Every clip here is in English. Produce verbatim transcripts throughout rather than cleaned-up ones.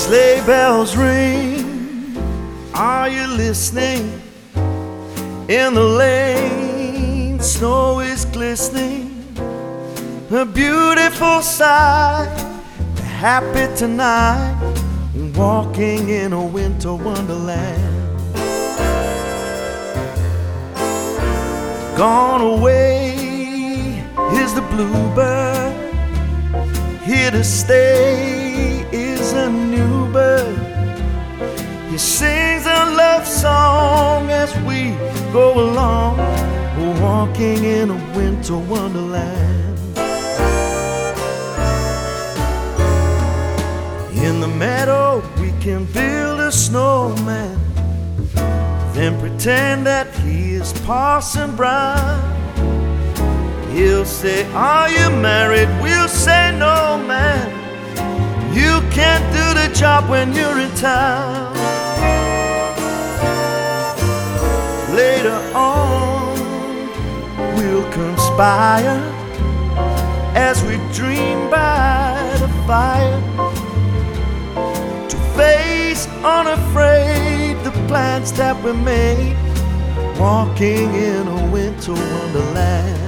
Sleigh bells ring, are you listening? In the lane, snow is glistening, a beautiful sight. Happy tonight, walking in a winter wonderland. Gone away is the bluebird, here to stay is a new bird. He sings a love song as we go along, walking in a winter wonderland. In the meadow we can build a snowman, then pretend that he is Parson Brown. He'll say, are you married? We'll say, no man, you can't do the job when you're in town. Later on we'll conspire as we dream by the fire, to face unafraid the plans that we made, walking in a winter wonderland.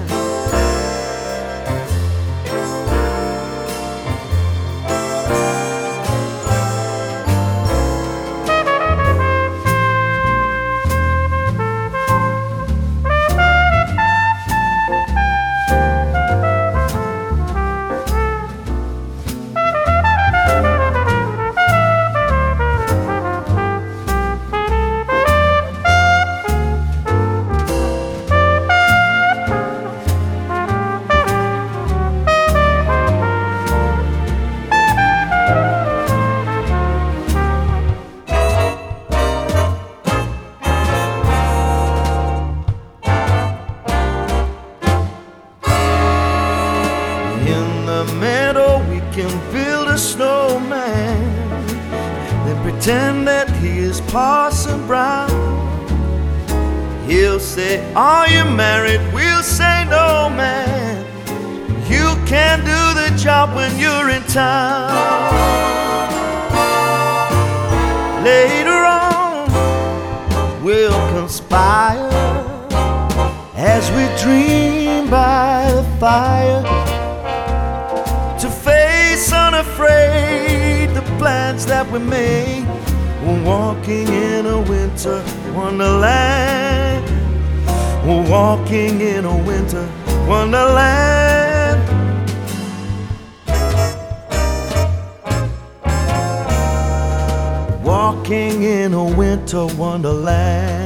In the meadow we can build a snowman, then pretend that he is Parson Brown. He'll say, are you married? We'll say, no man, you can't do the job when you're in town. Later on we'll conspire as we dream by the fire, to face unafraid the plans that we made, we're walking in a winter wonderland. We're walking in a winter wonderland. Walking in a winter wonderland.